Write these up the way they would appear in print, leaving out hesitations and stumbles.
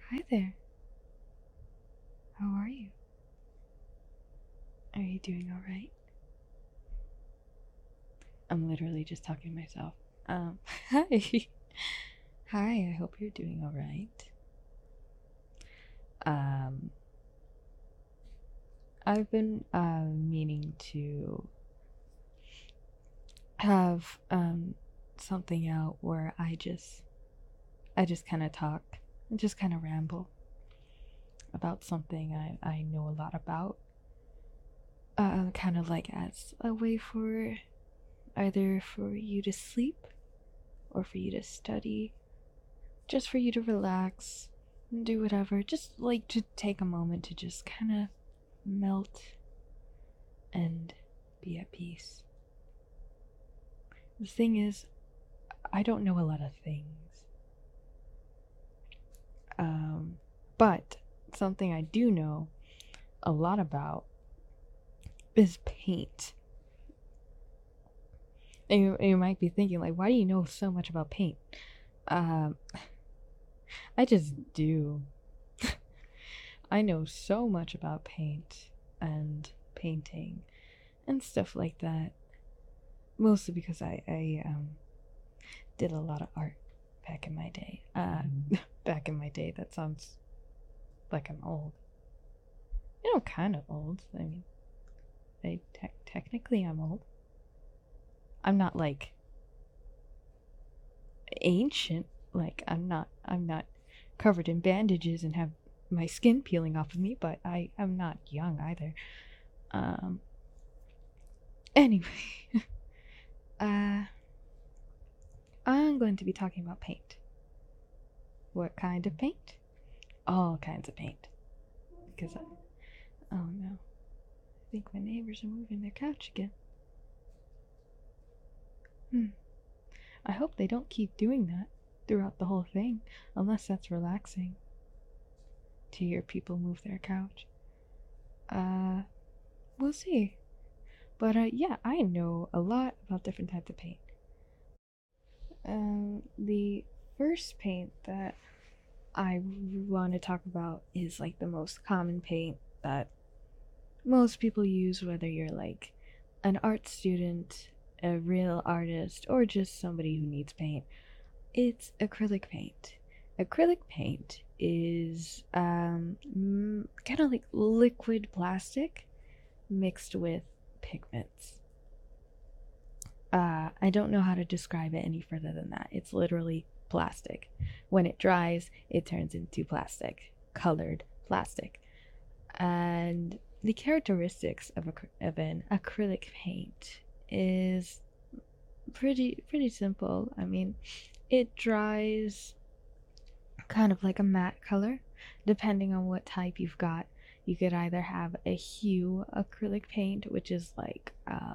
Hi there. How are you? Are you doing alright? I'm literally just talking to myself. Hi. Hi, I hope you're doing alright. Um, I've been meaning to have something out where I just kind of talk and just kind of ramble about something I know a lot about. Kind of like as a way for either for you to sleep or for you to study, just for you to relax and do whatever. Just like to take a moment to just kind of melt and be at peace. The thing is, I don't know a lot of things. But something I do know a lot about is paint. And you might be thinking, like, why do you know so much about paint? Um, I just do. I know so much about paint and painting and stuff like that. Mostly because I did a lot of art back in my day. Back in my day, that sounds like I'm old. Kind of old. I mean, technically I'm old. I'm not like ancient. Like I'm not covered in bandages and have my skin peeling off of me, but I'm not young either. Um. Anyway, uh, I'm going to be talking about paint. What kind of paint? All kinds of paint. Because oh no, I think my neighbors are moving their couch again. I hope they don't keep doing that throughout the whole thing, unless that's relaxing to hear people move their couch. Uh, we'll see. But yeah, I know a lot about different types of paint. The first paint that I want to talk about is like the most common paint that most people use, whether you're like an art student, a real artist, or just somebody who needs paint. It's acrylic paint. Acrylic paint is kind of like liquid plastic mixed with pigments. I don't know how to describe it any further than that. It's literally plastic. When it dries, it turns into plastic, colored plastic. And the characteristics of an acrylic paint is pretty simple. I mean, it dries kind of like a matte color, depending on what type you've got. You could either have a hue acrylic paint, which is like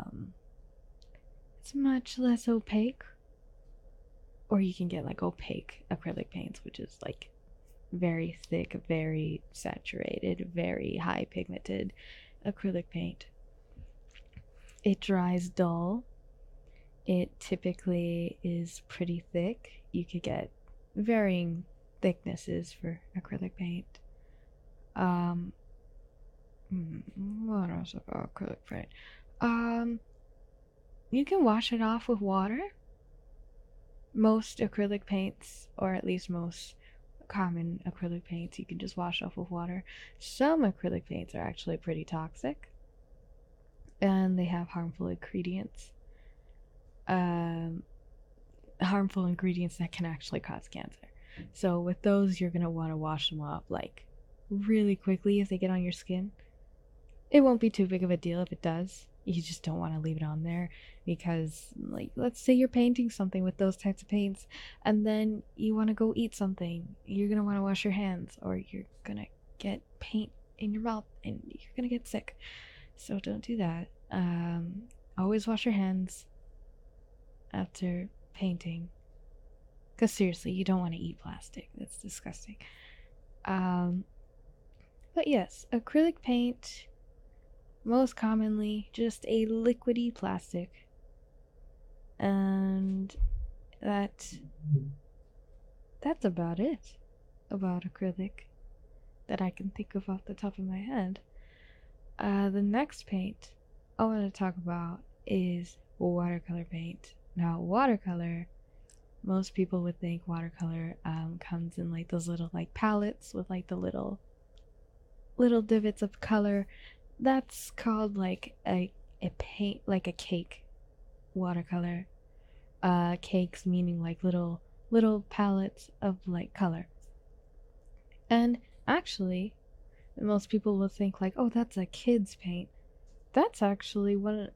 it's much less opaque, or you can get like opaque acrylic paints, which is like very thick, very saturated, very high pigmented acrylic paint. It dries dull. It typically is pretty thick. You could get varying thicknesses for acrylic paint. Um, what else about acrylic paint? Um, you can wash it off with water. Most acrylic paints, or at least most common acrylic paints, you can just wash off with water. Some acrylic paints are actually pretty toxic and they have um, harmful ingredients that can actually cause cancer. So with those, you're gonna want to wash them off like really quickly if they get on your skin. It won't be too big of a deal if it does. You just don't want to leave it on there because, like, let's say you're painting something with those types of paints and then you want to go eat something. You're going to want to wash your hands or you're going to get paint in your mouth and you're going to get sick. So don't do that. Always wash your hands after painting because seriously, you don't want to eat plastic. That's disgusting. Um, but yes, acrylic paint, most commonly just a liquidy plastic, and that's about it. about acrylic that I can think of off the top of my head. The next paint I want to talk about is watercolor paint. Now, watercolor, most people would think watercolor comes in like those little like palettes with like the little divots of color. That's called like a paint, like a cake watercolor. Cakes meaning like little palettes of like color. And actually, most people will think like, oh, that's a kid's paint. That's actually what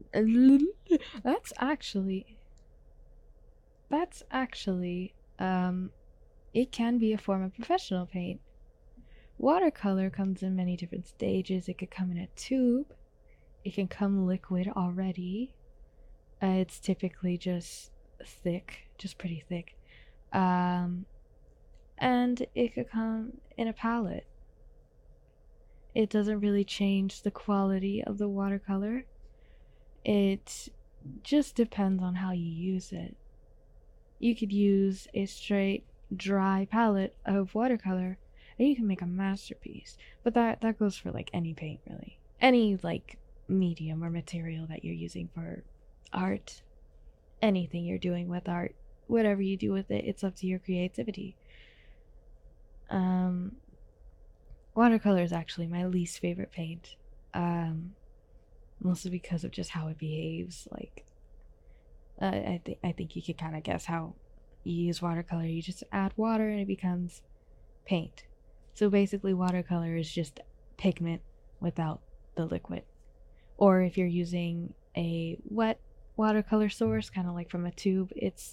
that's actually it can be a form of professional paint. Watercolor comes in many different stages. It could come in a tube. It can come liquid already. It's typically just thick, just pretty thick. And it could come in a palette. It doesn't really change the quality of the watercolor. It just depends on how you use it. You could use a straight dry palette of watercolor and you can make a masterpiece. But that goes for like any paint, really. Any like medium or material that you're using for art. Anything you're doing with art, whatever you do with it, it's up to your creativity. Watercolor is actually my least favorite paint. Mostly because of just how it behaves. Like, I think you could kind of guess how you use watercolor. You just add water and it becomes paint. So basically, watercolor is just pigment without the liquid. Or if you're using a wet watercolor source, kind of like from a tube, it's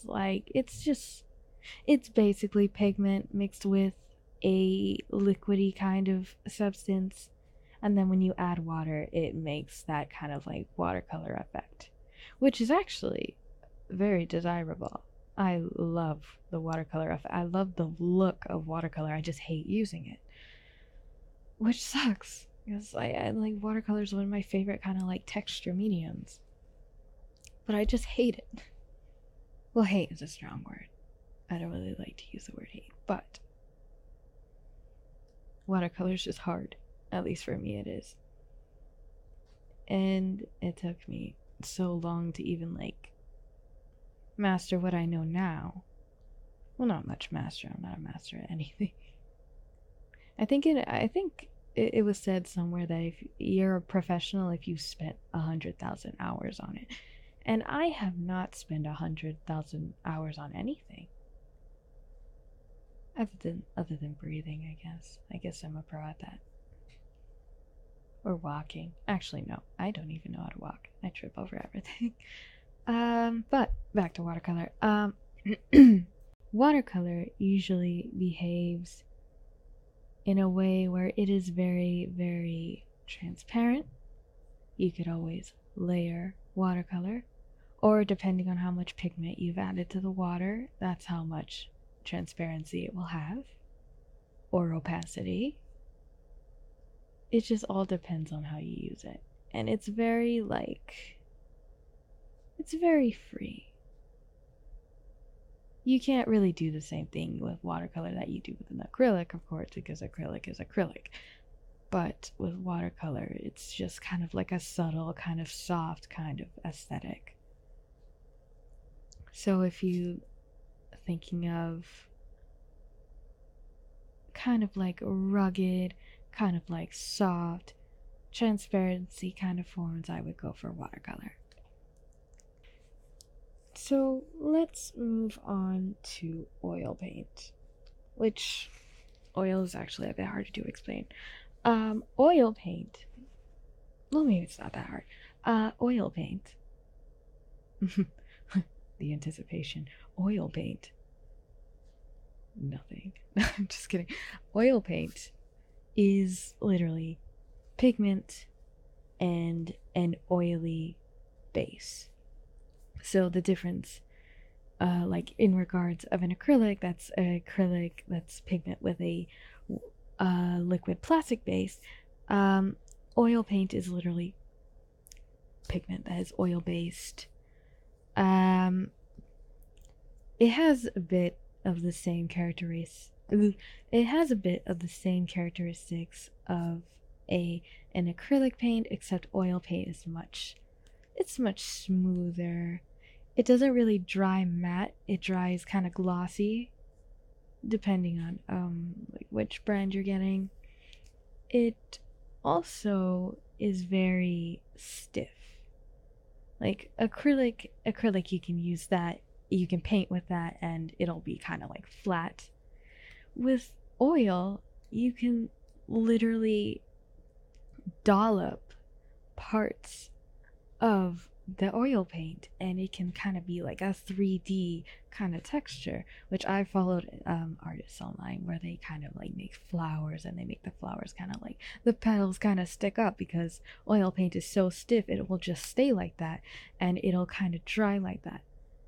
basically pigment mixed with a liquidy kind of substance, and then when you add water it makes that kind of like watercolor effect, which is actually very desirable. I love the watercolor effect. I love the look of watercolor. I just hate using it, which sucks because I like watercolor is one of my favorite kind of like texture mediums, but I just hate it. Well, hate is a strong word. I don't really like to use the word hate, but watercolor is just hard. At least for me, it is. And it took me so long to even like master what I know now. Well, not much master. I'm not a master at anything. I think it was said somewhere that if you're a professional if you spent 100,000 hours on it, and I have not spent 100,000 hours on anything. Other than breathing, I guess. I guess I'm a pro at that. Or walking. Actually, no. I don't even know how to walk. I trip over everything. But back to watercolor. Watercolor usually behaves in a way where it is very, very transparent. You could always layer watercolor, or depending on how much pigment you've added to the water, that's how much transparency it will have, or opacity. It just all depends on how you use it. And it's very free. You can't really do the same thing with watercolor that you do with an acrylic, of course, because acrylic is acrylic. But with watercolor, it's just kind of like a subtle, kind of soft kind of aesthetic. So if you thinking of kind of like rugged, kind of like soft, transparency kind of forms, I would go for watercolor. So let's move on to oil paint, which oil is actually a bit hard to explain. Oil paint, well, maybe it's not that hard. Oil paint. The anticipation. Oil paint. Nothing. I'm just kidding. Oil paint is literally pigment and an oily base. So the difference, like in regards of an acrylic, that's pigment with a liquid plastic base. Oil paint is literally pigment that is oil based. It has a bit of the same It has a bit of the same characteristics of a an acrylic paint, except oil paint is much smoother. It doesn't really dry matte. It dries kind of glossy, depending on like which brand you're getting. It also is very stiff. Like acrylic you can use that, you can paint with that and it'll be kind of like flat. With oil, you can literally dollop parts of the oil paint and it can kind of be like a 3D kind of texture, which I followed artists online where they kind of like make flowers and they make the flowers kind of like the petals kind of stick up because oil paint is so stiff it will just stay like that and it'll kind of dry like that.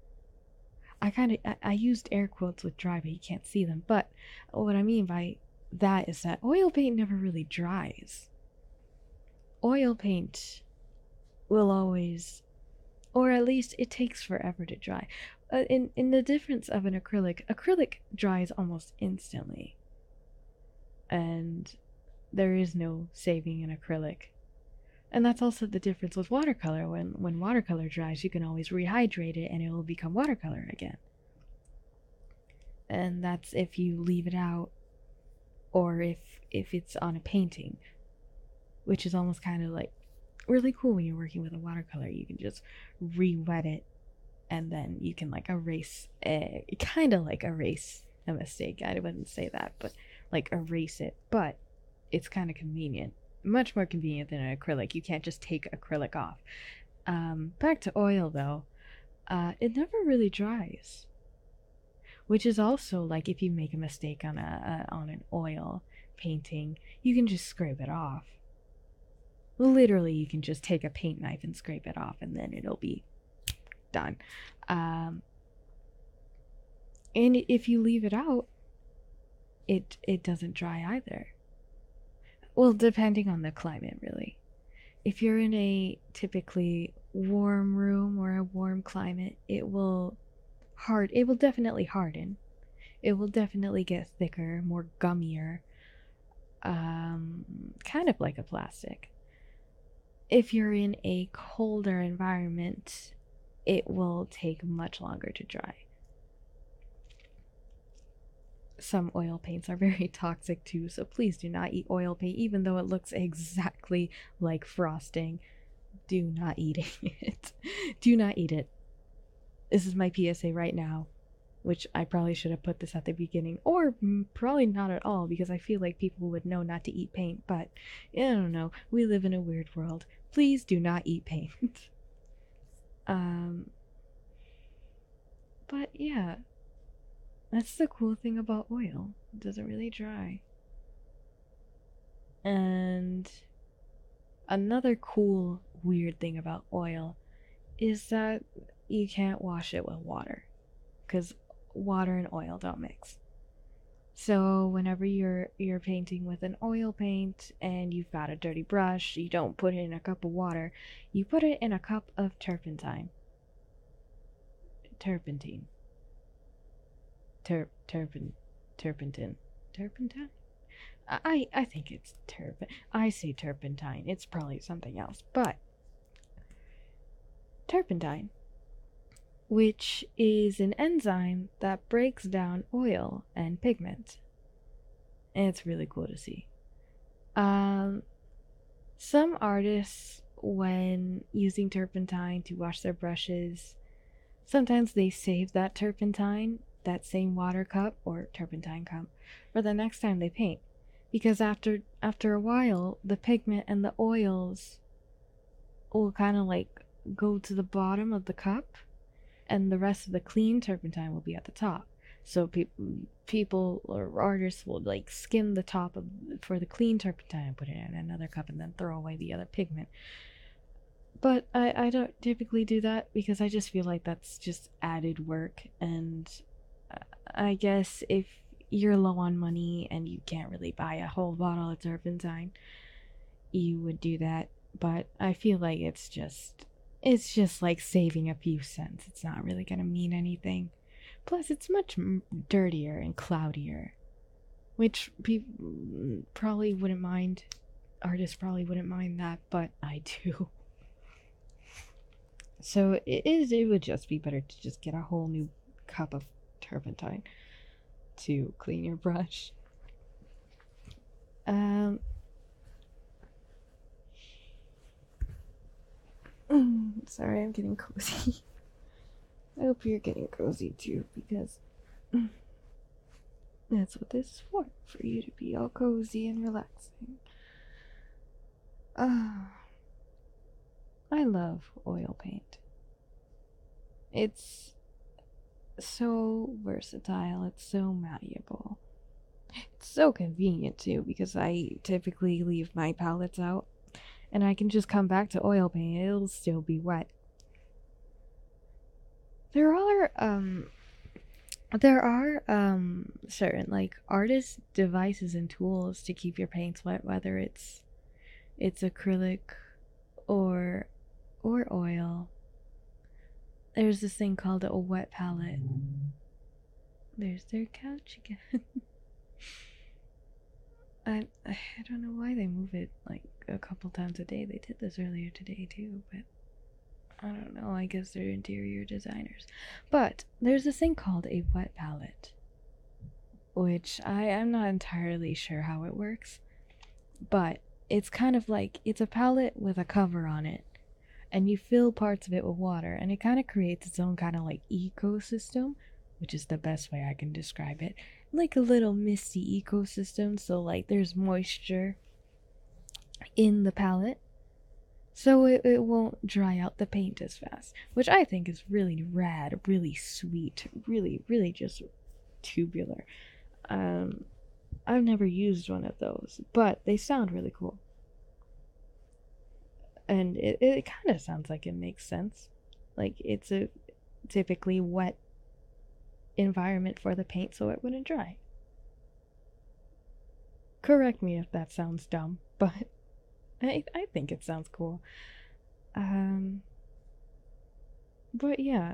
I used air quotes with dry, but you can't see them. But what I mean by that is that oil paint never really dries. Oil paint will always, or at least it takes forever to dry. In the difference of an acrylic dries almost instantly, and there is no saving an acrylic. And that's also the difference with watercolor. When watercolor dries, you can always rehydrate it and it will become watercolor again. And that's if you leave it out or if it's on a painting, which is almost kind of like really cool when you're working with a watercolor. You can just re-wet it and then you can like erase a mistake. I wouldn't say that, but like erase it. But it's kind of convenient, much more convenient than an acrylic. You can't just take acrylic off. Back to oil though, it never really dries, which is also like if you make a mistake on an oil painting, you can just scrape it off. Literally, you can just take a paint knife and scrape it off, and then it'll be done. And if you leave it out, it doesn't dry either. Well, depending on the climate, really. If you're in a typically warm room or a warm climate, it will definitely harden. It will definitely get thicker, more gummier, kind of like a plastic. If you're in a colder environment, it will take much longer to dry. Some oil paints are very toxic too, so please do not eat oil paint, even though it looks exactly like frosting. Do not eat it. Do not eat it. This is my PSA right now, which I probably should have put this at the beginning, or probably not at all, because I feel like people would know not to eat paint, but I don't know. We live in a weird world. Please do not eat paint. But yeah, that's the cool thing about oil. It doesn't really dry. And another cool, weird thing about oil is that you can't wash it with water, because water and oil don't mix. So whenever you're painting with an oil paint and you've got a dirty brush, you don't put it in a cup of water, you put it in a cup of turpentine. Turpentine. Turpentine. Turpentine? I think it's I say turpentine. It's probably something else, but turpentine, which is an enzyme that breaks down oil and pigment. And it's really cool to see. Some artists, when using turpentine to wash their brushes, sometimes they save that turpentine, that same water cup or turpentine cup, for the next time they paint. Because after a while, the pigment and the oils will kind of like go to the bottom of the cup, and the rest of the clean turpentine will be at the top. So people or artists will like skim the top for the clean turpentine and put it in another cup and then throw away the other pigment. But I don't typically do that because I just feel like that's just added work. And I guess if you're low on money and you can't really buy a whole bottle of turpentine, you would do that. But I feel like it's just like saving a few cents. It's not really gonna mean anything. Plus, it's much dirtier and cloudier. which people probably wouldn't mind. Artists probably wouldn't mind that, but I do. So it would just be better to just get a whole new cup of turpentine to clean your brush. Sorry, I'm getting cozy. I hope you're getting cozy too, because that's what this is for you to be all cozy and relaxing. I love oil paint. It's so versatile, it's so malleable. It's so convenient too, because I typically leave my palettes out and I can just come back to oil paint, it'll still be wet. There are certain like artist devices and tools to keep your paints wet, whether it's acrylic or oil. There's this thing called a wet palette. There's their couch again. I don't know why they move it like a couple times a day. They did this earlier today too, but I don't know. I guess they're interior designers. But there's this thing called a wet palette, which I'm not entirely sure how it works, but it's kind of like it's a palette with a cover on it, and you fill parts of it with water, and it kind of creates its own kind of like ecosystem, which is the best way I can describe it. Like a little misty ecosystem, so like there's moisture in the palette, so it won't dry out the paint as fast, which I think is really rad, really sweet, really just tubular. I've never used one of those, but they sound really cool. And it kind of sounds like it makes sense. Like it's a typically wet environment for the paint so it wouldn't dry. Correct me if that sounds dumb, but I think it sounds cool. But yeah,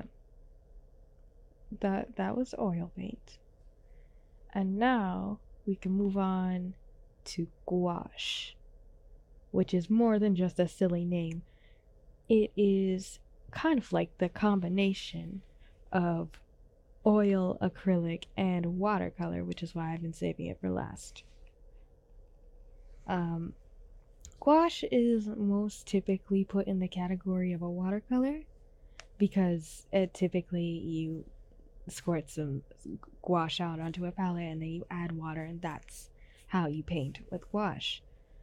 that was oil paint. And now we can move on to gouache, which is more than just a silly name. It is kind of like the combination of oil, acrylic, and watercolor, which is why I've been saving it for last. Gouache is most typically put in the category of a watercolor because typically you squirt some gouache out onto a palette and then you add water, and that's how you paint with gouache.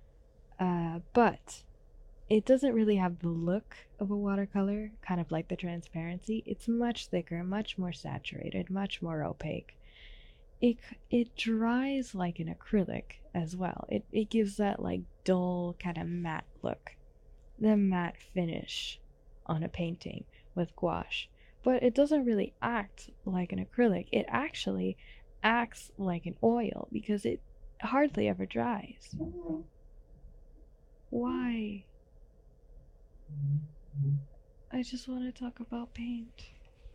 But it doesn't really have the look of a watercolor, kind of like the transparency. It's much thicker, much more saturated, much more opaque. It dries like an acrylic as well. It gives that like dull kind of matte look, the matte finish on a painting with gouache. But it doesn't really act like an acrylic. It actually acts like an oil because it hardly ever dries. Why? I just want to talk about paint.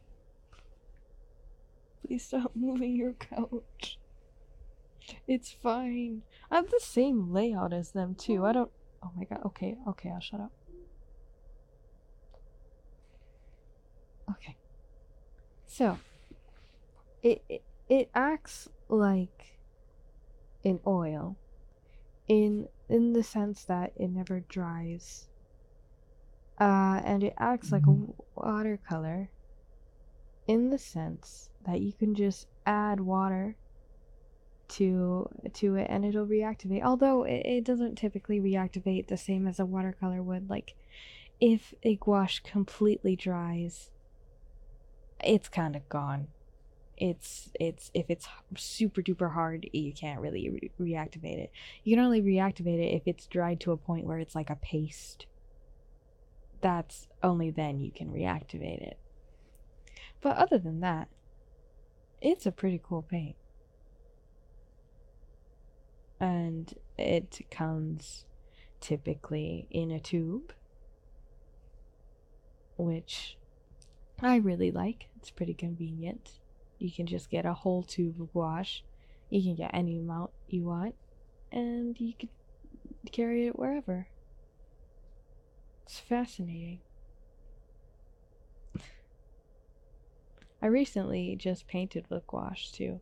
Please stop moving your couch. It's fine. I have the same layout as them too. I don't. Oh my god. Okay, I'll shut up. Okay. So, it acts like an oil in the sense that it never dries. And it acts like a watercolor in the sense that you can just add water to it and it'll reactivate. Although it doesn't typically reactivate the same as a watercolor would. Like if a gouache completely dries, it's kind of gone. It's if it's super duper hard, you can't really reactivate it. You can only reactivate it if it's dried to a point where it's like a paste. That's only then you can reactivate it. But other than that, it's a pretty cool paint. And it comes typically in a tube, which I really like. It's pretty convenient. You can just get a whole tube of gouache, You can get any amount you want, and you can carry it wherever. It's fascinating. I recently just painted with gouache too.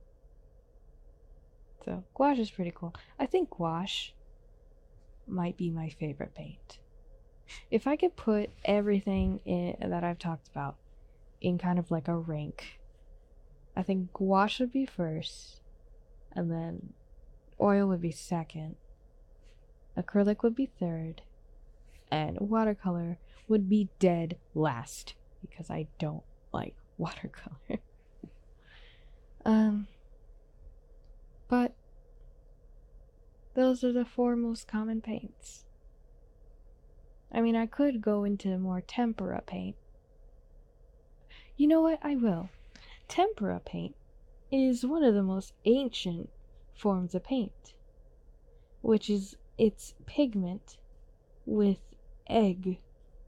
So gouache is pretty cool. I think gouache might be my favorite paint. If I could put everything that I've talked about in kind of like a rank, I think gouache would be first, and then oil would be second, acrylic would be third, and watercolor would be dead last because I don't like watercolor. But those are the four most common paints. I mean, I could go into more tempera paint. You know what? I will. Tempera paint is one of the most ancient forms of paint, which is its pigment with egg.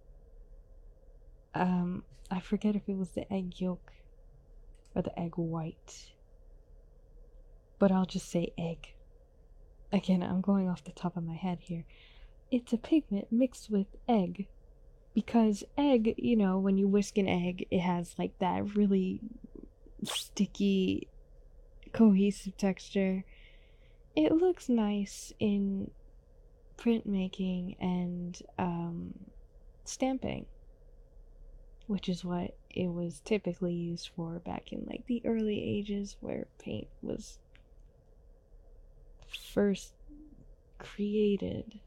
I forget if it was the egg yolk or the egg white, but I'll just say egg. Again, I'm going off the top of my head here. It's a pigment mixed with egg, because egg, you know, when you whisk an egg, it has like that really sticky, cohesive texture. It looks nice in printmaking and stamping, which is what it was typically used for back in like the early ages where paint was first created.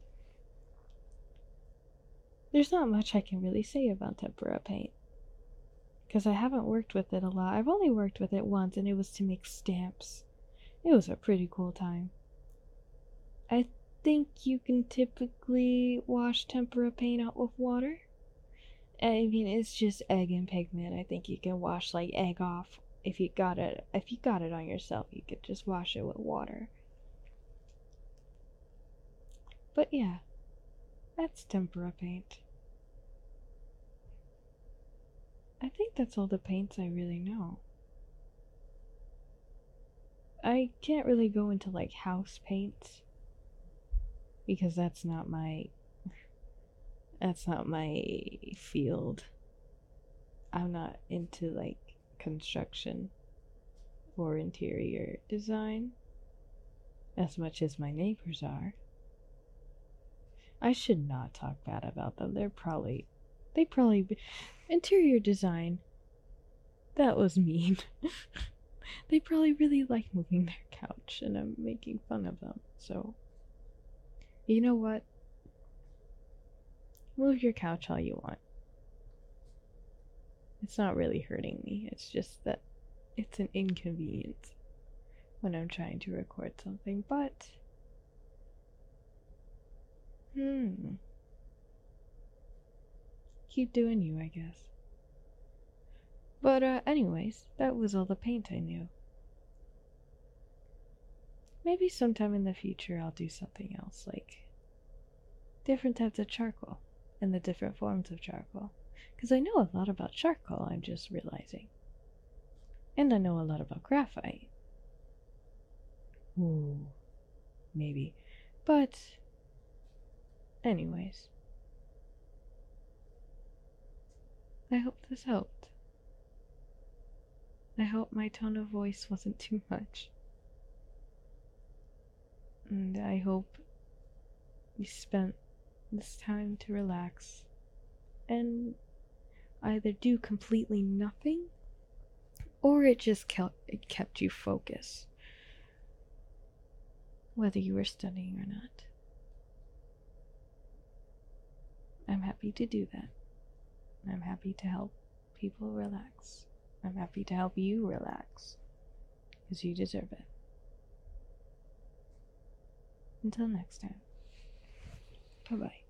There's not much I can really say about tempera paint because I haven't worked with it a lot. I've only worked with it once, and it was to make stamps. It was a pretty cool time. I think you can typically wash tempera paint out with water. I mean, it's just egg and pigment. I think you can wash like egg off if you got it. If you got it on yourself, you could just wash it with water. But yeah, that's tempera paint. I think that's all the paints I really know. I can't really go into like house paints because that's not my field. I'm not into like construction or interior design as much as my neighbors are. I should not talk bad about them. They probably interior design. That was mean. They probably really like moving their couch, and I'm making fun of them. So, you know what? Move your couch all you want. It's not really hurting me. It's just that it's an inconvenience when I'm trying to record something. But, keep doing you, I guess. But, anyways, that was all the paint I knew. Maybe sometime in the future I'll do something else, like different types of charcoal and the different forms of charcoal. Because I know a lot about charcoal, I'm just realizing. And I know a lot about graphite. Ooh, maybe. But, anyways, I hope this helped. I hope my tone of voice wasn't too much. And I hope you spent this time to relax and either do completely nothing or it just kept you focused, whether you were studying or not. I'm happy to do that. I'm happy to help people relax. I'm happy to help you relax because you deserve it. Until next time, bye bye.